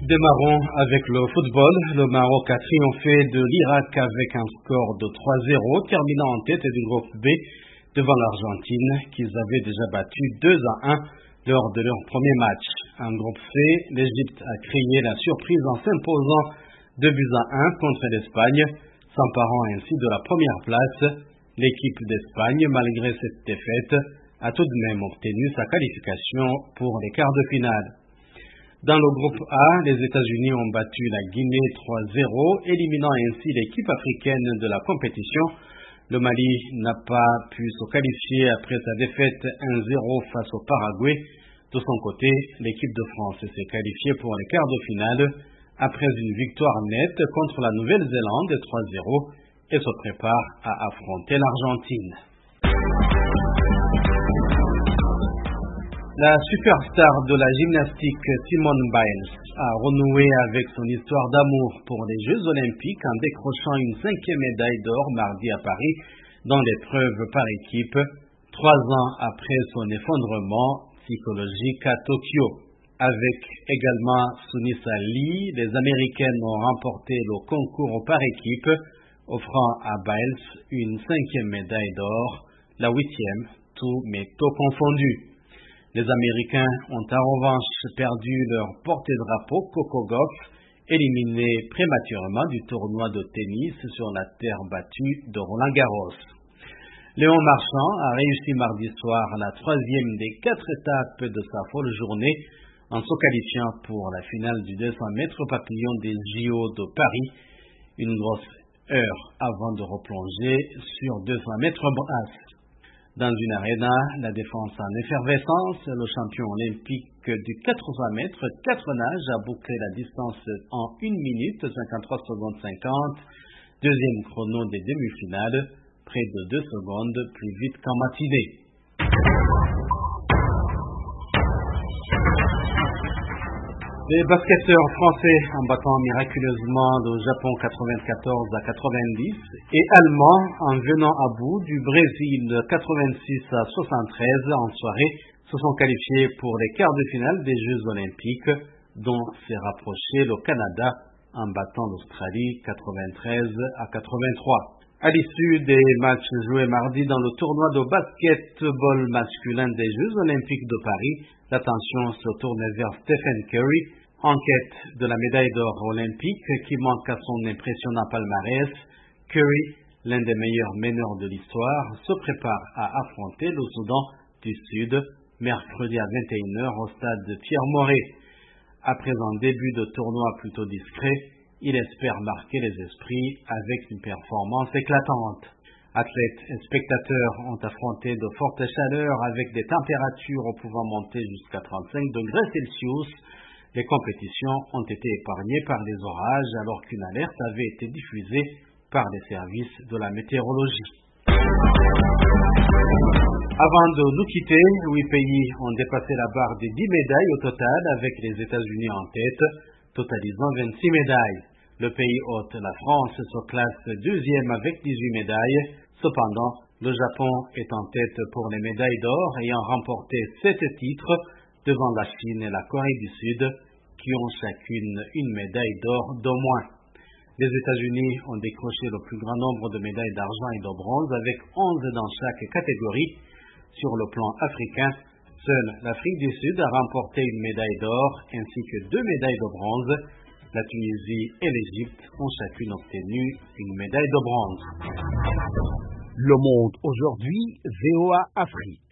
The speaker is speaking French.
Démarrons avec le football. Le Maroc a triomphé de l'Irak avec un score de 3-0, terminant en tête du groupe B devant l'Argentine, qu'ils avaient déjà battu 2-1 lors de leur premier match. En groupe C, l'Égypte a créé la surprise en s'imposant 2-1 contre l'Espagne, s'emparant ainsi de la première place. L'équipe d'Espagne, malgré cette défaite, a tout de même obtenu sa qualification pour les quarts de finale. Dans le groupe A, les États-Unis ont battu la Guinée 3-0, éliminant ainsi l'équipe africaine de la compétition. Le Mali n'a pas pu se qualifier après sa défaite 1-0 face au Paraguay. De son côté, l'équipe de France s'est qualifiée pour les quarts de finale après une victoire nette contre la Nouvelle-Zélande 3-0 et se prépare à affronter l'Argentine. La superstar de la gymnastique Simone Biles a renoué avec son histoire d'amour pour les Jeux Olympiques en décrochant une 5e médaille d'or mardi à Paris dans l'épreuve par équipe, 3 ans après son effondrement psychologique à Tokyo. Avec également Sunisa Lee, les Américaines ont remporté le concours par équipe, offrant à Biles une 5e médaille d'or, la 8e, tout métaux confondus. Les Américains ont en revanche perdu leur porte-drapeau Coco Gauff, éliminé prématurément du tournoi de tennis sur la terre battue de Roland-Garros. Léon Marchand a réussi mardi soir la 3e des 4 étapes de sa folle journée en se qualifiant pour la finale du 200 mètres papillon des JO de Paris, une grosse heure avant de replonger sur 200 mètres brasse. Dans une aréna, la défense en effervescence, le champion olympique du 80 mètres, 4 nages, a bouclé la distance en 1 minute 53 secondes 50, deuxième chrono des demi-finales, près de 2 secondes plus vite qu'en matinée. Les basketteurs français en battant miraculeusement le Japon 94-90 et allemands en venant à bout du Brésil 86-73 en soirée se sont qualifiés pour les quarts de finale des Jeux Olympiques, dont s'est rapproché le Canada en battant l'Australie 93-83. À l'issue des matchs joués mardi dans le tournoi de basketball masculin des Jeux Olympiques de Paris, l'attention se tourne vers Stephen Curry, en quête de la médaille d'or olympique qui manque à son impressionnant palmarès. Curry, l'un des meilleurs meneurs de l'histoire, se prépare à affronter le Soudan du Sud mercredi à 21h au stade Pierre-Mauret. Après un début de tournoi plutôt discret, il espère marquer les esprits avec une performance éclatante. Athlètes et spectateurs ont affronté de fortes chaleurs avec des températures pouvant monter jusqu'à 35 degrés Celsius. Les compétitions ont été épargnées par les orages alors qu'une alerte avait été diffusée par les services de la météorologie. Avant de nous quitter, 8 pays ont dépassé la barre des 10 médailles au total avec les États-Unis en tête, totalisant 26 médailles. Le pays hôte, la France, se classe 2e avec 18 médailles. Cependant, le Japon est en tête pour les médailles d'or ayant remporté 7 titres devant la Chine et la Corée du Sud qui ont chacune une médaille d'or d'au moins. Les États-Unis ont décroché le plus grand nombre de médailles d'argent et de bronze avec 11 dans chaque catégorie. Sur le plan africain, seule l'Afrique du Sud a remporté une médaille d'or ainsi que 2 médailles de bronze. La Tunisie et l'Égypte ont chacune obtenu une médaille de bronze. Le Monde aujourd'hui, VOA Afrique.